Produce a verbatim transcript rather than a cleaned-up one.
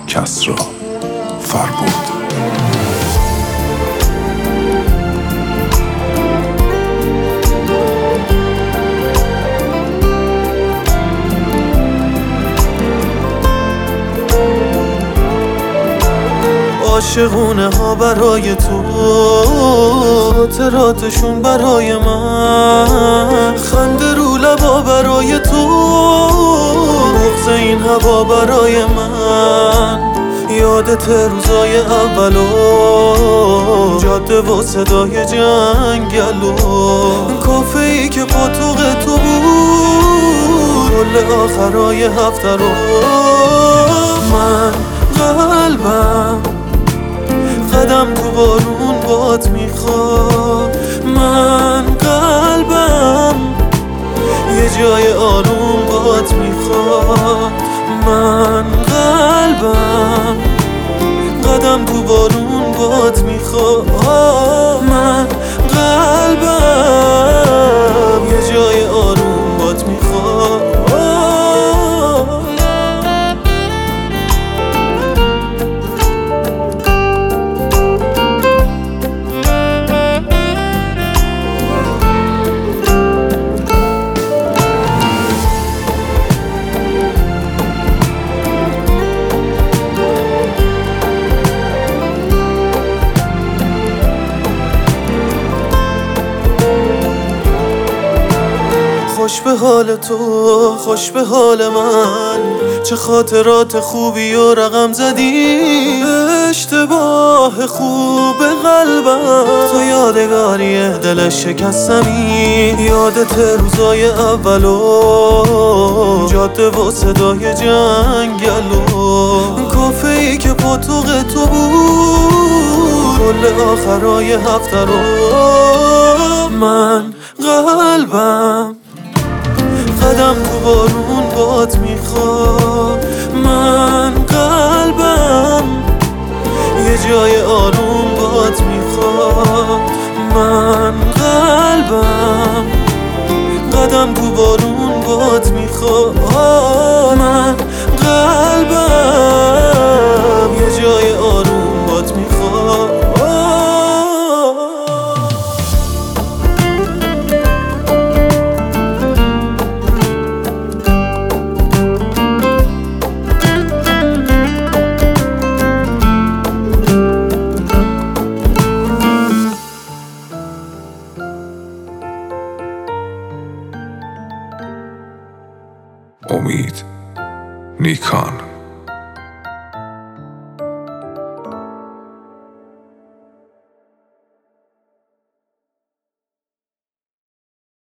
کسری فربود. عاشقونه ها برای تو، خاطراتشون برای من، خنده رو لبا برای تو، بغض این هوا برای من. یادت روزای اولو، جاده و صدای جنگلو، کافه ای که پاتوق تو بود، کل آخرای هفته رو. من قلبم قدم تو بارون باد میخواد، من قلبم یه جای آروم باد میخواد. من قلبم قدم تو بارون باد میخواد، من قلبم یه جای آروم باد میخواد. خوش به حال تو، خوش به حال من، چه خاطرات خوبی و رقم زدی. اشتباه خوب قلبم تو یادگاری دلش شکستمی. یادت روزای اولو، جاده و صدای جنگلو، کافه ای که پاتوق تو بود، کل آخرای هفته رو. من قلبم قدم تو بارون باد میخواد، من قلبم یه جای آروم باد میخواد. من قلبم قدم تو بارون باد میخواد، من قلبم یه جای آروم باد میخواد. امید نیکان.